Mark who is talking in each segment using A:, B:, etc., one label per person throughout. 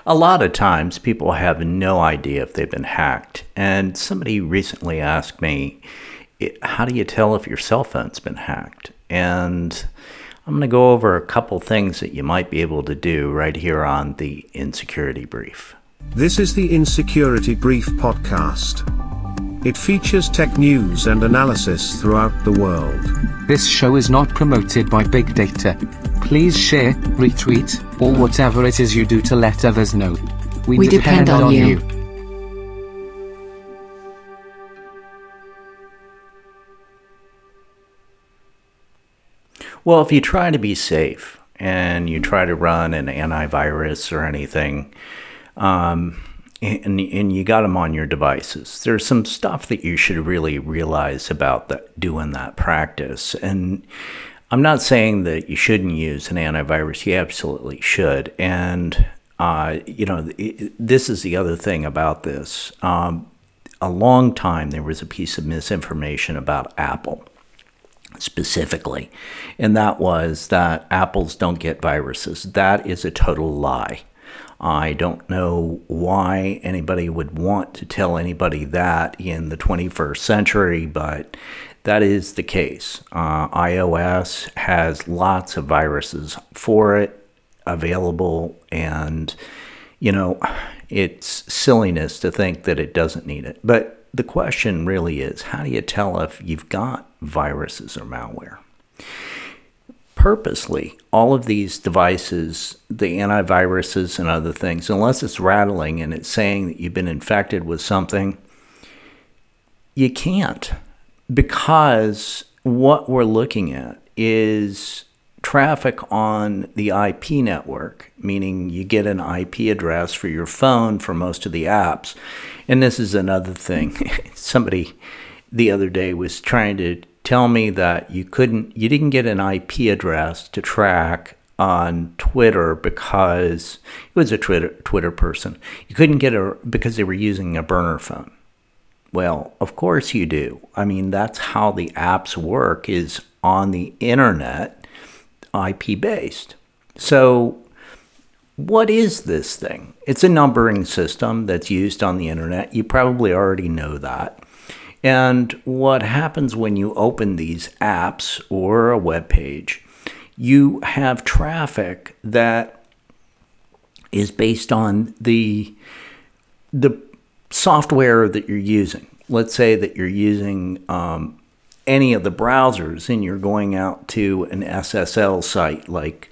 A: A lot of times people have no idea if they've been hacked. And somebody recently asked me, how do you tell if your cell phone's been hacked? And I'm going to go over a couple things that you might be able to do right here on the Insecurity Brief.
B: This is the Insecurity Brief podcast. It features tech news and analysis throughout the world.
C: This show is not promoted by Big Data. Please share, retweet, or whatever it is you do to let others know. We depend on you.
A: Well, if you try to be safe and you try to run an antivirus or anything, and you got them on your devices, there's some stuff that you should really realize about doing that practice. And I'm not saying that you shouldn't use an antivirus. You absolutely should. And, this is the other thing about this. A long time, there was a piece of misinformation about Apple specifically, and that was that apples don't get viruses. That is a total lie. I don't know why anybody would want to tell anybody that in the 21st century, but that is the case. iOS has lots of viruses for it available, and, it's silliness to think that it doesn't need it. But the question really is, how do you tell if you've got viruses or malware? Purposely, all of these devices, the antiviruses and other things, unless it's rattling and it's saying that you've been infected with something, you can't, because what we're looking at is traffic on the IP network, meaning you get an IP address for your phone for most of the apps. And this is another thing. Somebody the other day was trying to tell me that you didn't get an IP address to track on Twitter because it was a Twitter person. You couldn't get because they were using a burner phone. Well, of course you do. I mean, that's how the apps work, is on the internet, IP based. So what is this thing? It's a numbering system that's used on the internet. You probably already know that. And what happens when you open these apps or a web page, you have traffic that is based on the software that you're using. Let's say that you're using any of the browsers and you're going out to an SSL site like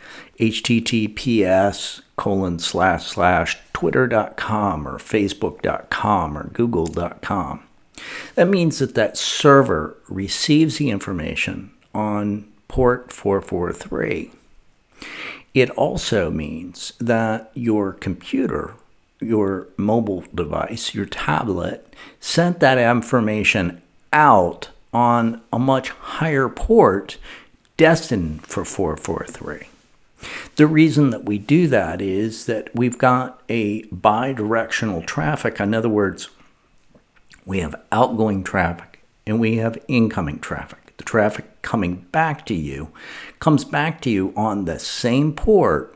A: https://twitter.com or facebook.com or google.com. That means that server receives the information on port 443. It also means that your computer, your mobile device, your tablet, sent that information out on a much higher port destined for 443. The reason that we do that is that we've got a bidirectional traffic. In other words, we have outgoing traffic and we have incoming traffic. The traffic coming back to you comes back to you on the same port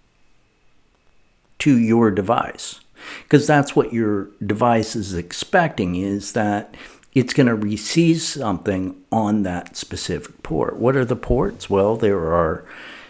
A: to your device, because that's what your device is expecting, is that it's going to receive something on that specific port. What are the ports? Well, there are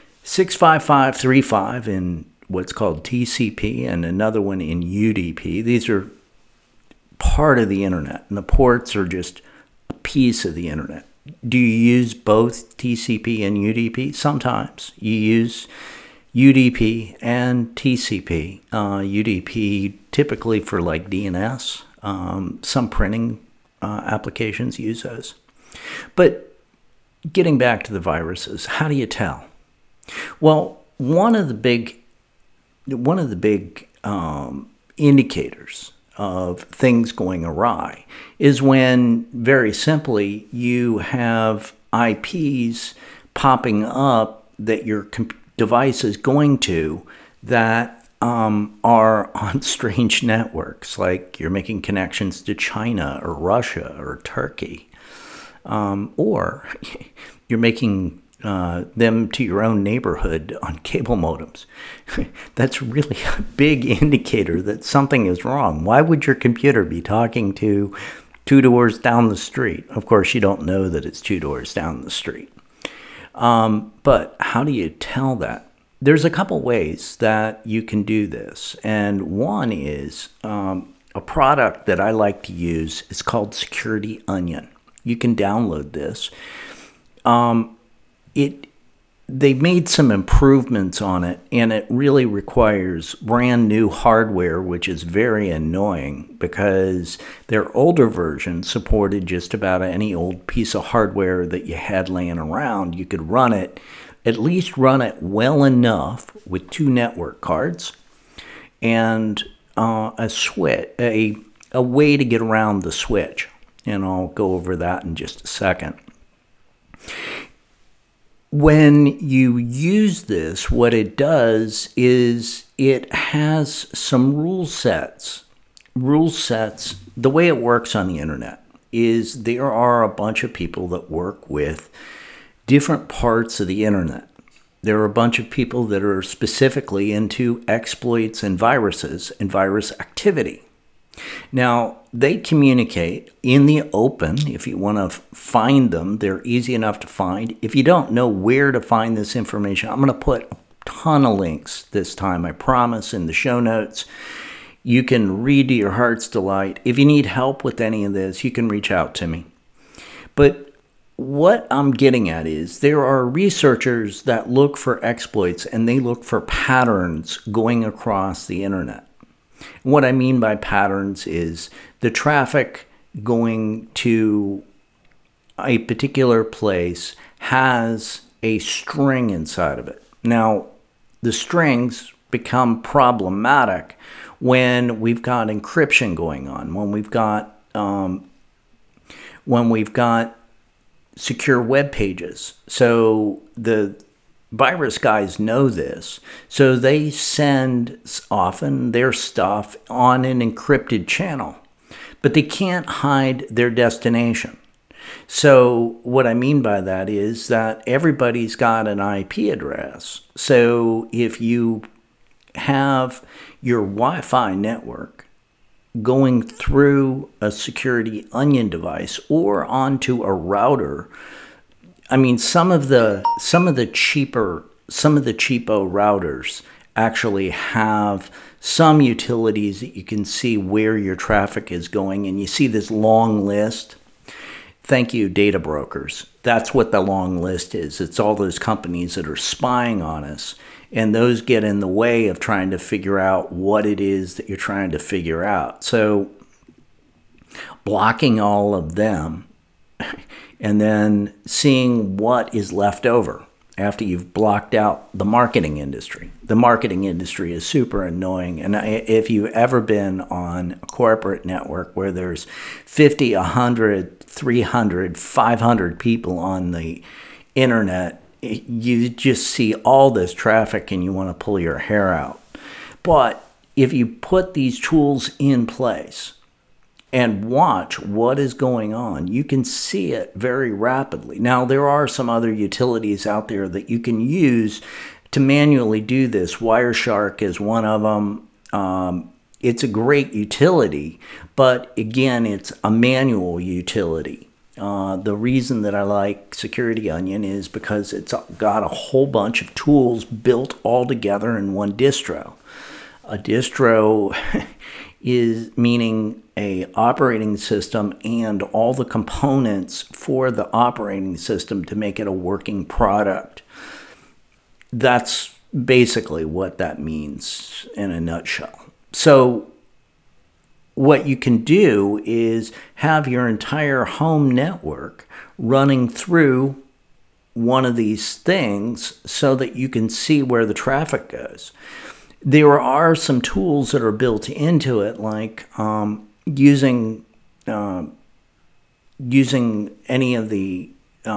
A: 65535 in what's called TCP and another one in UDP. These are part of the internet, and the ports are just a piece of the internet. Do you use both TCP and UDP? Sometimes you use UDP and TCP. UDP typically for like DNS. Some printing applications use those. But getting back to the viruses, how do you tell? Well, one of the big indicators of things going awry is when, very simply, you have IPs popping up that your device is going to that are on strange networks, like you're making connections to China or Russia or Turkey, or you're making them to your own neighborhood on cable modems. That's really a big indicator that something is wrong. Why would your computer be talking to 2 doors down the street? Of course, you don't know that it's 2 doors down the street. But how do you tell that? There's a couple ways that you can do this. And one is a product that I like to use is called Security Onion. You can download this. They've made some improvements on it, and it really requires brand new hardware, which is very annoying because their older version supported just about any old piece of hardware that you had laying around. You could run it, at least run it well enough with 2 network cards and a switch, a way to get around the switch. And I'll go over that in just a second. When you use this, what it does is it has some rule sets. Rule sets, the way it works on the internet is there are a bunch of people that work with different parts of the internet. There are a bunch of people that are specifically into exploits and viruses and virus activity. Now, they communicate in the open. If you want to find them, they're easy enough to find. If you don't know where to find this information, I'm going to put a ton of links this time, I promise, in the show notes. You can read to your heart's delight. If you need help with any of this, you can reach out to me. But what I'm getting at is there are researchers that look for exploits and they look for patterns going across the internet. What I mean by patterns is the traffic going to a particular place has a string inside of it. Now, the strings become problematic when we've got encryption going on, when we've got secure web pages. So the virus guys know this, so they send often their stuff on an encrypted channel, but they can't hide their destination. So what I mean by that is that everybody's got an IP address. So if you have your Wi-Fi network going through a Security Onion device or onto a router, I mean, some of the cheapo routers actually have some utilities that you can see where your traffic is going, and you see this long list. Thank you, data brokers. That's what the long list is. It's all those companies that are spying on us, and those get in the way of trying to figure out what it is that you're trying to figure out. So blocking all of them and then seeing what is left over after you've blocked out the marketing industry. The marketing industry is super annoying. And if you've ever been on a corporate network where there's 50, 100, 300, 500 people on the internet, you just see all this traffic and you want to pull your hair out. But if you put these tools in place and watch what is going on, you can see it very rapidly. Now, there are some other utilities out there that you can use to manually do this. Wireshark is one of them. It's a great utility, but again, it's a manual utility. The reason that I like Security Onion is because it's got a whole bunch of tools built all together in one distro. A distro is meaning a operating system and all the components for the operating system to make it a working product. That's basically what that means in a nutshell. So what you can do is have your entire home network running through one of these things so that you can see where the traffic goes. There are some tools that are built into it, like using any of the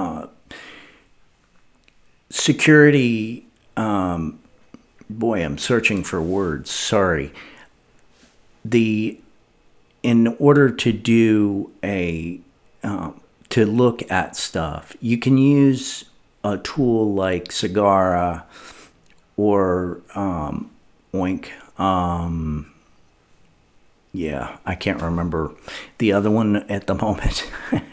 A: security. Boy, I'm searching for words. Sorry. In order to do to look at stuff, you can use a tool like Sagara or Oink. I can't remember the other one at the moment.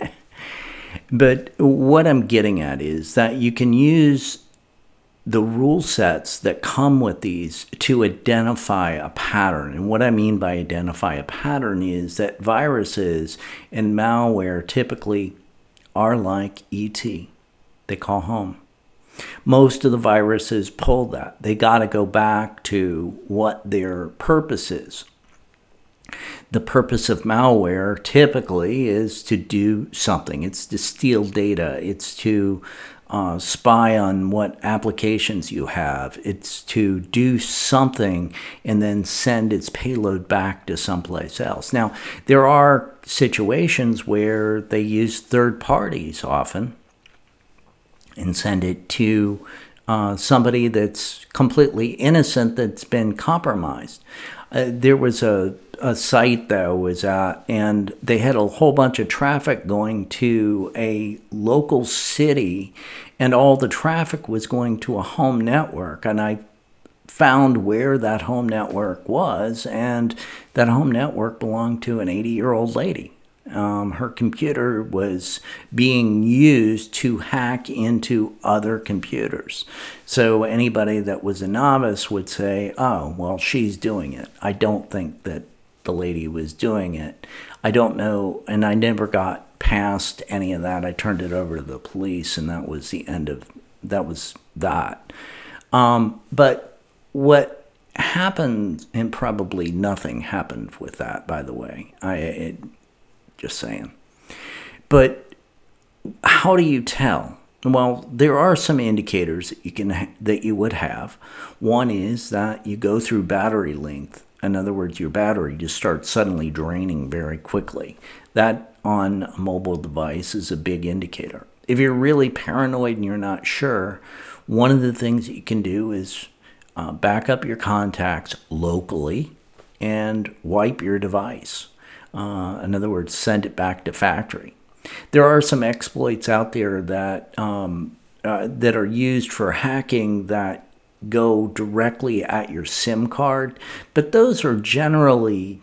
A: But what I'm getting at is that you can use the rule sets that come with these to identify a pattern. And what I mean by identify a pattern is that viruses and malware typically are like ET. They call home. Most of the viruses pull that. They got to go back to what their purpose is. The purpose of malware typically is to do something. It's to steal data. It's to spy on what applications you have. It's to do something and then send its payload back to someplace else. Now, there are situations where they use third parties often and send it to somebody that's completely innocent that's been compromised. There was a site that I was at, and they had a whole bunch of traffic going to a local city, and all the traffic was going to a home network. And I found where that home network was, and that home network belonged to an 80-year-old lady. Her computer was being used to hack into other computers. So anybody that was a novice would say, oh, well, she's doing it. I don't think that the lady was doing it. I don't know, and I never got past any of that. I turned it over to the police, and that was the end of that. But what happened, and probably nothing happened with that, by the way. Just saying. But how do you tell? Well, there are some indicators that you would have. One is that you go through battery length. In other words, your battery just starts suddenly draining very quickly. That on a mobile device is a big indicator. If you're really paranoid and you're not sure, one of the things that you can do is back up your contacts locally and wipe your device. In other words, send it back to factory. There are some exploits out there that are used for hacking that go directly at your SIM card, but those are generally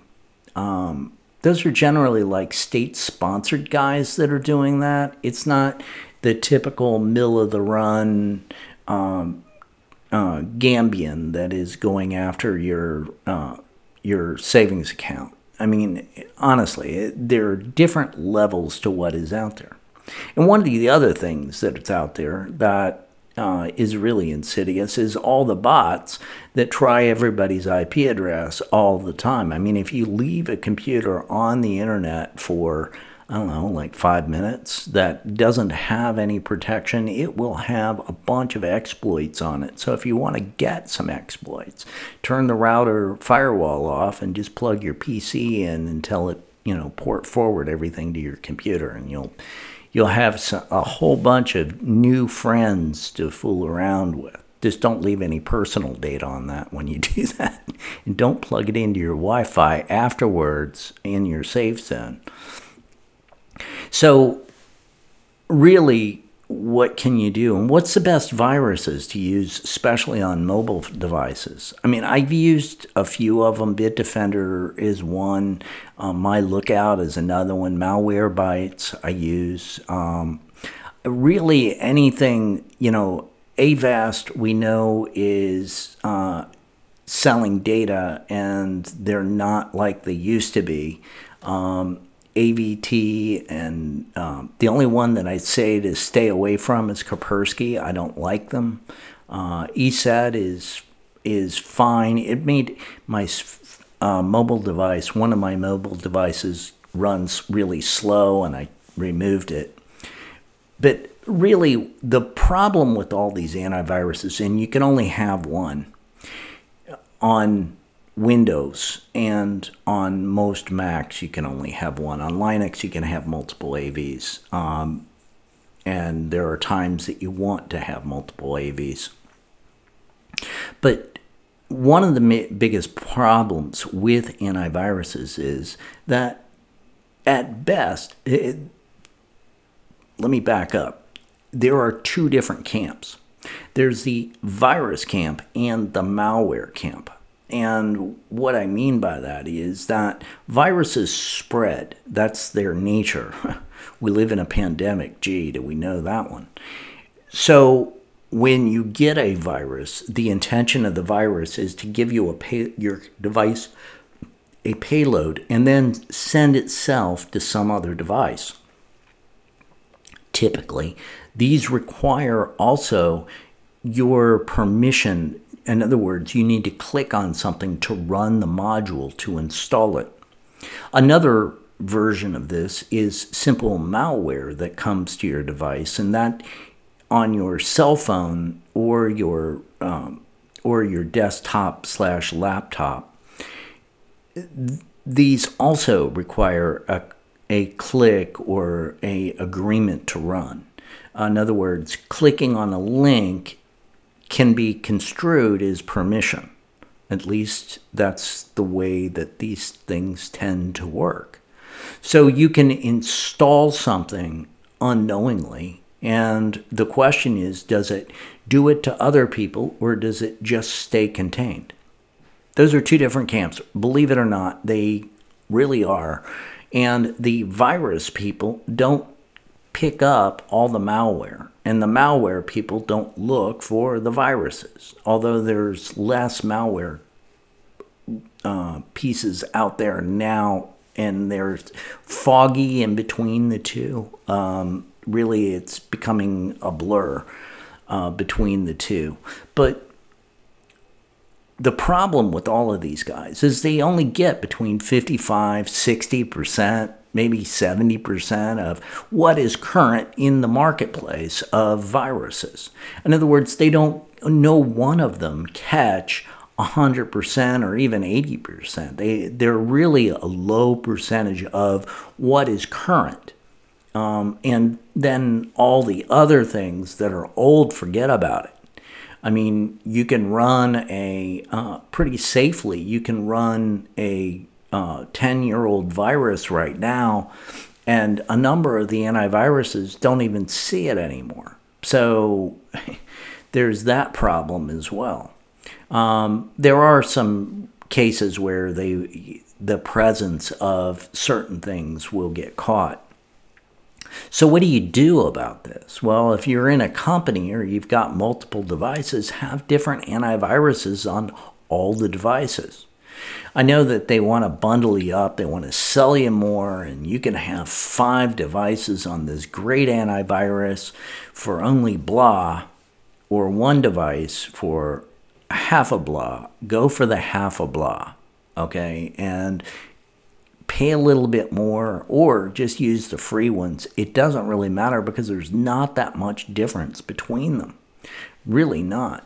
A: like state-sponsored guys that are doing that. It's not the typical middle-of-the-run Gambian that is going after your savings account. I mean, honestly, there are different levels to what is out there. And one of the other things that's out there that is really insidious is all the bots that try everybody's IP address all the time. I mean, if you leave a computer on the internet for, I don't know, like 5 minutes that doesn't have any protection, it will have a bunch of exploits on it. So if you want to get some exploits, turn the router firewall off and just plug your PC in and tell it, port forward everything to your computer, and you'll have a whole bunch of new friends to fool around with. Just don't leave any personal data on that when you do that. And don't plug it into your Wi-Fi afterwards in your safe zone. So really, what can you do? And what's the best viruses to use, especially on mobile devices? I mean, I've used a few of them. Bitdefender is one. My Lookout is another one. Malwarebytes I use. Really anything, Avast we know is selling data, and they're not like they used to be. AVT, and the only one that I'd say to stay away from is Kaspersky. I don't like them. ESET is fine. It made my mobile device, one of my mobile devices runs really slow, and I removed it. But really, the problem with all these antiviruses, and you can only have one on Windows, and on most Macs you can only have one. On Linux you can have multiple AVs, and there are times that you want to have multiple AVs. But one of the biggest problems with antiviruses is that at best, let me back up. there are two different camps. There's the virus camp and the malware camp. And what I mean by that is that viruses spread. That's their nature. We live in a pandemic. Gee, do we know that one? So when you get a virus, the intention of the virus is to give you your device a payload and then send itself to some other device. Typically, these require also your permission. In other words, you need to click on something to run the module to install it. Another version of this is simple malware that comes to your device, and that on your cell phone or your desktop/laptop. These also require a click or a agreement to run. In other words, clicking on a link can be construed as permission. At least that's the way that these things tend to work. So you can install something unknowingly, and the question is, does it do it to other people or does it just stay contained? Those are two different camps. Believe it or not, they really are. And the virus people don't pick up all the malware, and the malware people don't look for the viruses, although there's less malware pieces out there now, and they're foggy in between the two. Really, it's becoming a blur between the two. But the problem with all of these guys is they only get between 55, 60%, maybe 70% of what is current in the marketplace of viruses. In other words, they don't know one of them catch 100% or even 80%. They're really a low percentage of what is current. And then all the other things that are old, forget about it. I mean, you can run pretty safely, you can run a 10-year-old virus right now, and a number of the antiviruses don't even see it anymore. So there's that problem as well. There are some cases where the presence of certain things will get caught. So what do you do about this? Well, if you're in a company or you've got multiple devices, have different antiviruses on all the devices. I know that they want to bundle you up, they want to sell you more, and you can have 5 devices on this great antivirus for only blah, or 1 device for half a blah. Go for the half a blah, okay? And pay a little bit more, or just use the free ones. It doesn't really matter because there's not that much difference between them. Really not.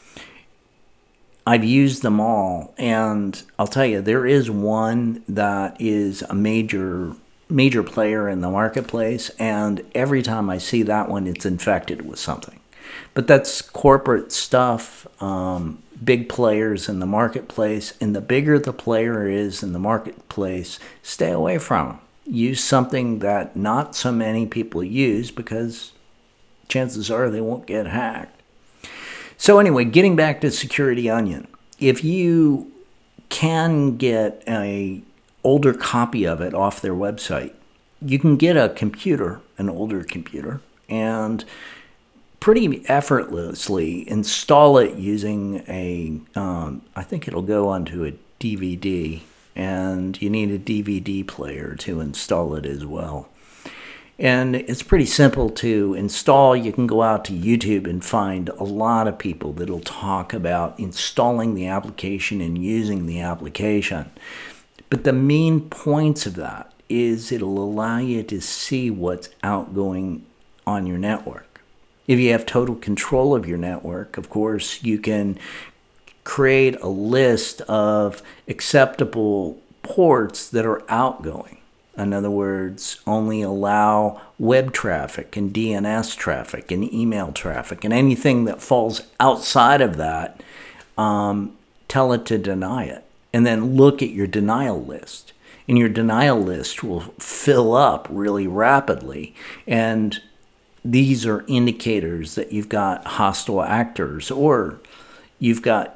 A: I've used them all, and I'll tell you, there is one that is a major player in the marketplace, and every time I see that one, it's infected with something. But that's corporate stuff, big players in the marketplace, and the bigger the player is in the marketplace, stay away from them. Use something that not so many people use because chances are they won't get hacked. So anyway, getting back to Security Onion, if you can get an older copy of it off their website, you can get an older computer, and pretty effortlessly install it using I think it'll go onto a DVD, and you need a DVD player to install it as well. And it's pretty simple to install. You can go out to YouTube and find a lot of people that'll talk about installing the application and using the application. But the main points of that is it'll allow you to see what's outgoing on your network. If you have total control of your network, of course, you can create a list of acceptable ports that are outgoing. In other words, only allow web traffic and DNS traffic and email traffic, and anything that falls outside of that, tell it to deny it. And then look at your denial list. And your denial list will fill up really rapidly. And these are indicators that you've got hostile actors, or you've got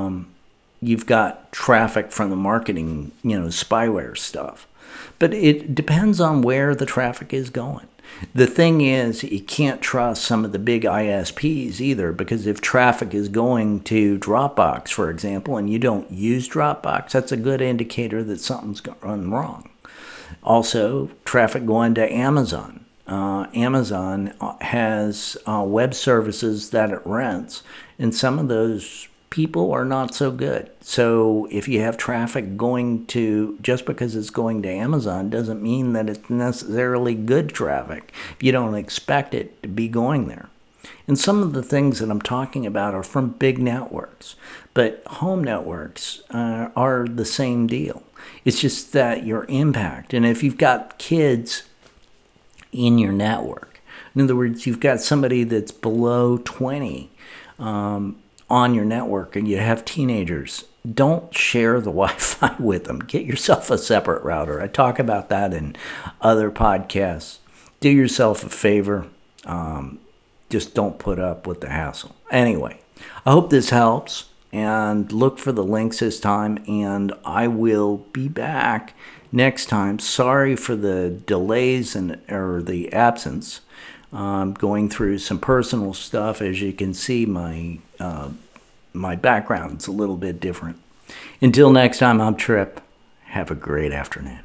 A: traffic from the marketing, spyware stuff. But it depends on where the traffic is going. The thing is, you can't trust some of the big ISPs either, because if traffic is going to Dropbox, for example, and you don't use Dropbox, that's a good indicator that something's gone wrong. Also, traffic going to Amazon. Amazon has web services that it rents, and some of those people are not so good. So if you have traffic going to, just because it's going to Amazon doesn't mean that it's necessarily good traffic if you don't expect it to be going there. And some of the things that I'm talking about are from big networks, but home networks are the same deal. It's just that your impact, and if you've got kids in your network, in other words, you've got somebody that's below 20 on your network, and you have teenagers, don't share the Wi-Fi with them. Get yourself a separate router. I talk about that in other podcasts. Do yourself a favor. Just don't put up with the hassle. Anyway, I hope this helps, and look for the links this time, and I will be back next time. Sorry for the delays or the absence. Going through some personal stuff. As you can see, my background's a little bit different. Until next time, I'm Trip. Have a great afternoon.